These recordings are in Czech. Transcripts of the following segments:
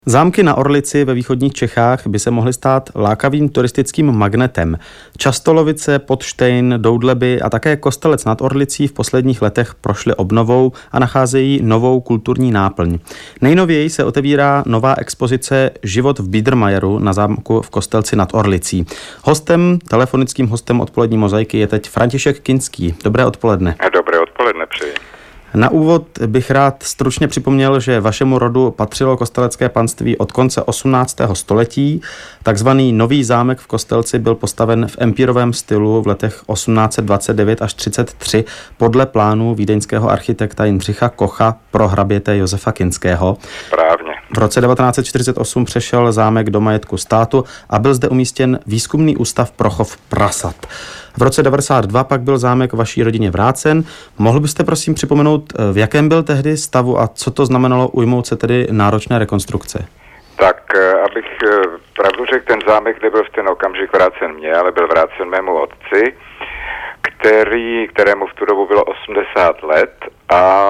Zámky na Orlici ve východních Čechách by se mohly stát lákavým turistickým magnetem. Častolovice, Podštejn, Doudleby a také Kostelec nad Orlicí v posledních letech prošly obnovou a nacházejí novou kulturní náplň. Nejnověji se otevírá nová expozice Život v Biedermajeru na zámku v Kostelci nad Orlicí. Telefonickým hostem odpolední mozaiky je teď František Kinský. Dobré odpoledne. Dobré odpoledne přeji. Na úvod bych rád stručně připomněl, že vašemu rodu patřilo kostelecké panství od konce 18. století. Takzvaný Nový zámek v Kostelci byl postaven v empírovém stylu v letech 1829 až 33 podle plánů vídeňského architekta Jindřicha Kocha pro hraběte Josefa Kinského. Správně. V roce 1948 přešel zámek do majetku státu a byl zde umístěn výzkumný ústav pro chov prasat. V roce 1992 pak byl zámek vaší rodině vrácen. Mohl byste prosím připomenout, v jakém byl tehdy stavu a co to znamenalo ujmout se tedy náročné rekonstrukce? Tak, abych pravdu řekl, ten zámek nebyl v ten okamžik vrácen mně, ale byl vrácen mému otci, kterému v tu dobu bylo 80 let a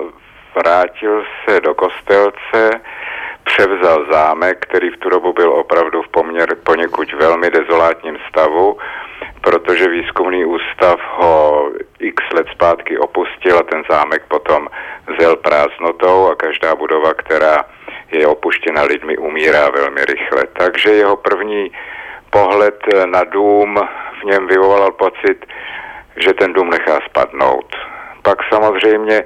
vrátil se do Kostelce, převzal zámek, který v tu dobu byl opravdu v poněkud velmi dezolátním stavu, protože výzkumný ústav ho x let zpátky opustil a ten zámek potom zel prázdnotou a každá budova, která je opuštěna lidmi, umírá velmi rychle. Takže jeho první pohled na dům v něm vyvolal pocit, že ten dům nechá spadnout. Pak samozřejmě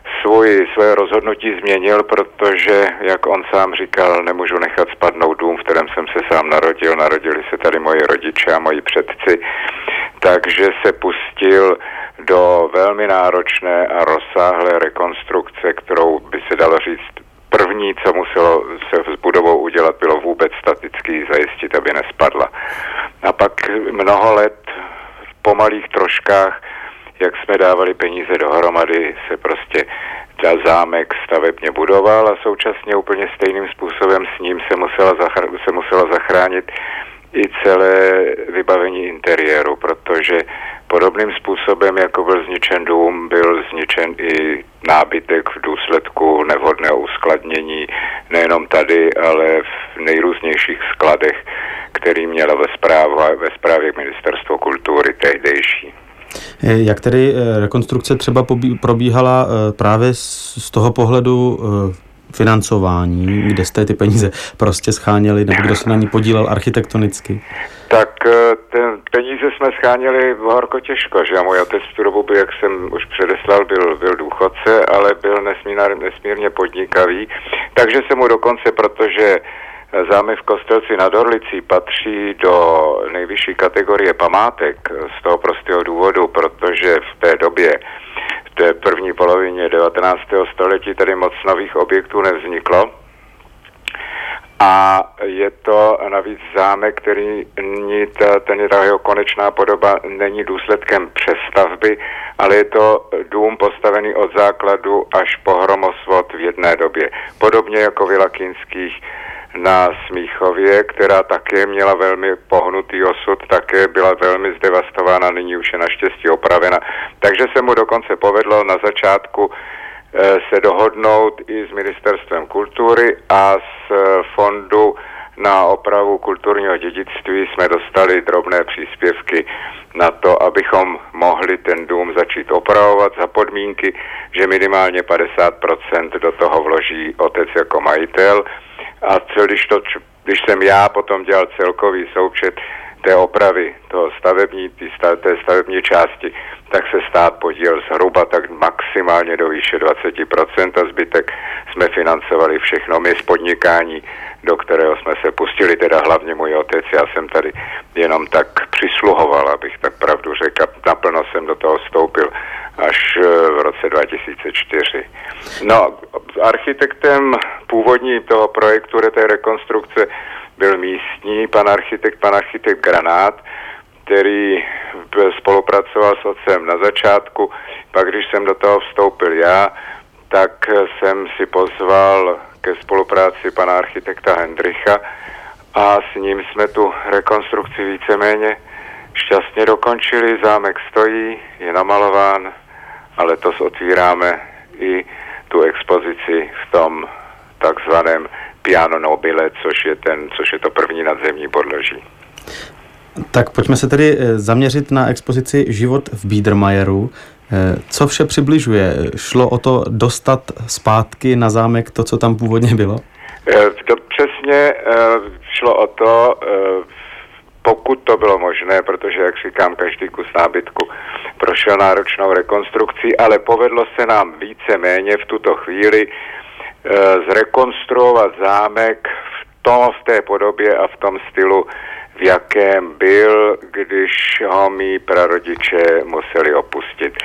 své rozhodnutí změnil, protože, jak on sám říkal, nemůžu nechat spadnout dům, v kterém jsem se sám narodil. Narodili se tady moji rodiče a moji předci, takže se pustil do velmi náročné a rozsáhlé rekonstrukce, kterou by se dalo říct, první, co muselo se s budovou udělat, bylo vůbec staticky zajistit, aby nespadla. A pak mnoho let v pomalých troškách, jak jsme dávali peníze dohromady, se prostě zámek stavebně budoval a současně úplně stejným způsobem s ním se musela zachránit i celé vybavení interiéru, protože podobným způsobem, jako byl zničen dům, byl zničen i nábytek v důsledku nevhodného uskladnění, nejenom tady, ale v nejrůznějších skladech, který mělo ve správě Ministerstvo kultury tehdejší. Jak tedy rekonstrukce třeba probíhala právě z toho pohledu financování, kde jste ty peníze prostě scháněli, nebo kdo se na ní podílel architektonicky? Tak ten peníze jsme scháněli horko těžko, že můj otec v tu dobu, jak jsem už předeslal, byl důchodce, ale byl nesmírně podnikavý, takže se mu dokonce, protože zámek v Kostelci nad Orlicí patří do nejvyšší kategorie památek z toho prostého důvodu, protože v té době, v té první polovině 19. století tady moc nových objektů nevzniklo. A je to navíc zámek, který ta jeho konečná podoba není důsledkem přestavby, ale je to dům postavený od základu až po hromosvod v jedné době. Podobně jako vila Kinských na Smíchově, která také měla velmi pohnutý osud, také byla velmi zdevastována, nyní už je naštěstí opravena. Takže se mu dokonce povedlo na začátku se dohodnout i s Ministerstvem kultury a z fondu na opravu kulturního dědictví jsme dostali drobné příspěvky na to, abychom mohli ten dům začít opravovat za podmínky, že minimálně 50% do toho vloží otec jako majitel. A když jsem já potom dělal celkový součet té opravy, té stavební části, tak se stát podílel zhruba tak maximálně do výše 20% a zbytek jsme financovali všechno my z podnikání, do kterého jsme se pustili, teda hlavně můj otec. Já jsem tady jenom tak přisluhoval, abych tak pravdu řekl. Naplno jsem do toho vstoupil až v roce 2004. No, architektem původní toho projektu, té rekonstrukce, byl místní pan architekt Granát, který spolupracoval s otcem na začátku. Pak, když jsem do toho vstoupil já, tak jsem si pozval ke spolupráci pana architekta Hendricha a s ním jsme tu rekonstrukci víceméně šťastně dokončili. Zámek stojí, je namalován a letos otvíráme i tu expozici v tom takzvaném Piano Nobile, což je to první nadzemní podloží. Tak pojďme se tedy zaměřit na expozici Život v Biedermeieru. Co vše přibližuje? Šlo o to dostat zpátky na zámek to, co tam původně bylo? Přesně šlo o to, pokud to bylo možné, protože, jak říkám, každý kus nábytku prošel náročnou rekonstrukcí, ale povedlo se nám víceméně v tuto chvíli zrekonstruovat zámek v té podobě a v tom stylu, v jakém byl, když ho mí prarodiče museli opustit.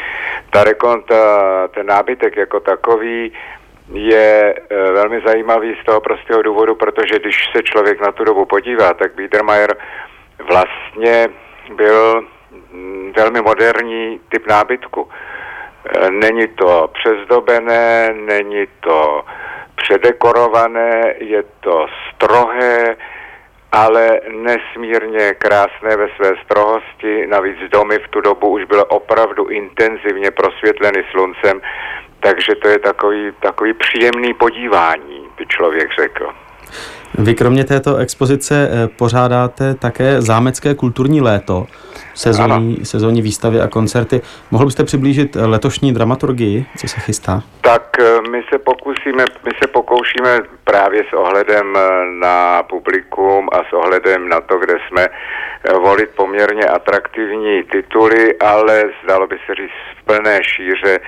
Ten nábytek jako takový je velmi zajímavý z toho prostého důvodu, protože když se člověk na tu dobu podívá, tak Biedermeier vlastně byl velmi moderní typ nábytku. Není to přezdobené, není to předekorované, je to strohé, ale nesmírně krásné ve své strohosti. Navíc domy v tu dobu už byly opravdu intenzivně prosvětleny sluncem, takže to je takový příjemný podívání, by člověk řekl. Vy kromě této expozice pořádáte také zámecké kulturní léto, sezónní výstavy a koncerty. Mohl byste přiblížit letošní dramaturgii, co se chystá? Tak my se pokoušíme právě s ohledem na publikum a s ohledem na to, kde jsme, volit poměrně atraktivní tituly, ale zdalo by se říct v plné šíře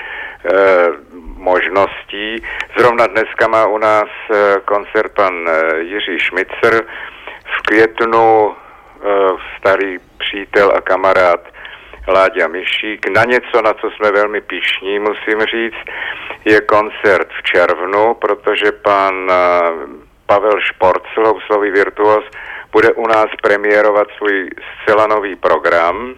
možností. Zrovna dneska má u nás koncert pan Jiří Šmicer, v květnu starý přítel a kamarád Láďa Mišík. Na něco, na co jsme velmi pyšní, musím říct, je koncert v červnu, protože pan Pavel Šporcl, houslový virtuos, bude u nás premiérovat svůj zcela nový program.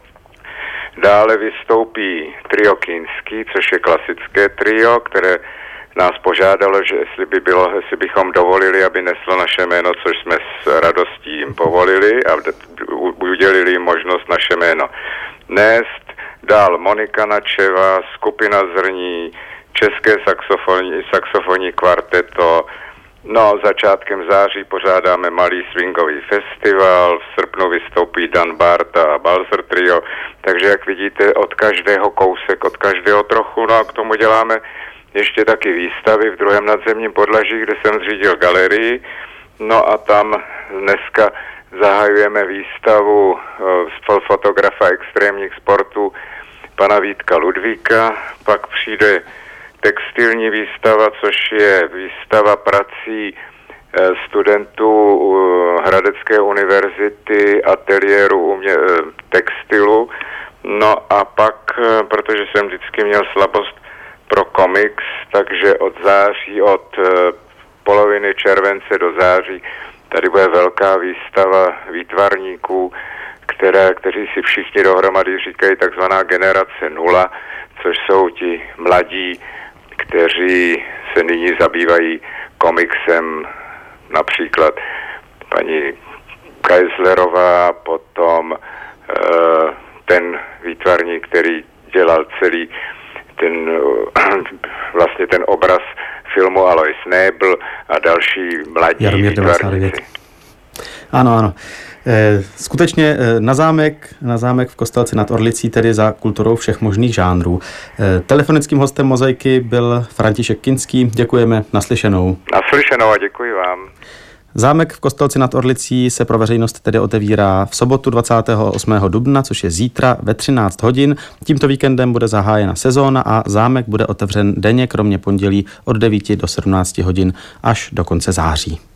Dále vystoupí trio Kinský, což je klasické trio, které nás požádalo, že jestli bychom dovolili, aby neslo naše jméno, což jsme s radostí jim povolili a udělili jim možnost naše jméno nést. Dál Monika Načeva, skupina Zrní, české saxofonní kvarteto. No, začátkem září pořádáme malý swingový festival, v srpnu vystoupí Dan Barta a Balzer Trio, takže jak vidíte, od každého kousek, od každého trochu, no a k tomu děláme ještě taky výstavy v druhém nadzemním podlaží, kde jsem zřídil galerii, no a tam dneska zahajujeme výstavu fotografa extrémních sportů pana Vítka Ludvíka, pak přijde textilní výstava, což je výstava prací studentů Hradecké univerzity, ateliéru textilu. No a pak, protože jsem vždycky měl slabost pro komiks, takže od poloviny července do září tady bude velká výstava výtvarníků, kteří si všichni dohromady říkají takzvaná generace 0, což jsou ti mladí, kteří se nyní zabývají komiksem, například paní Kaislerová, potom ten výtvarník, který dělal celý ten obraz filmu Alois Nebel a další mladí výtvarníci. Ano. Skutečně na zámek v Kostelci nad Orlicí, tedy za kulturou všech možných žánrů. Telefonickým hostem Mozaiky byl František Kinský. Děkujeme, naslyšenou. Naslyšenou a děkuji vám. Zámek v Kostelci nad Orlicí se pro veřejnost tedy otevírá v sobotu 28. dubna, což je zítra ve 13 hodin. Tímto víkendem bude zahájena sezóna a zámek bude otevřen denně, kromě pondělí od 9 do 17 hodin až do konce září.